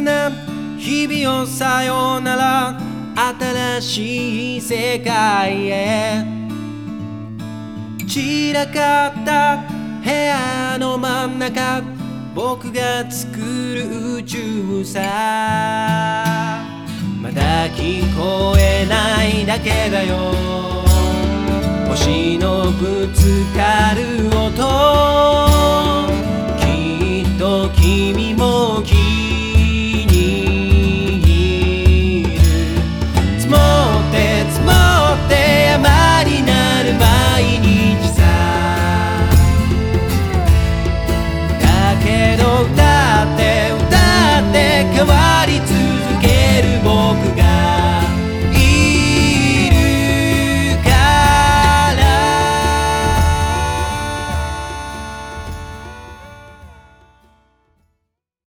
な日々をさよなら、新しい世界へ。散らかった部屋の真ん中、僕が作る宇宙さ。まだ聞こえないだけだよ、星のぶつかる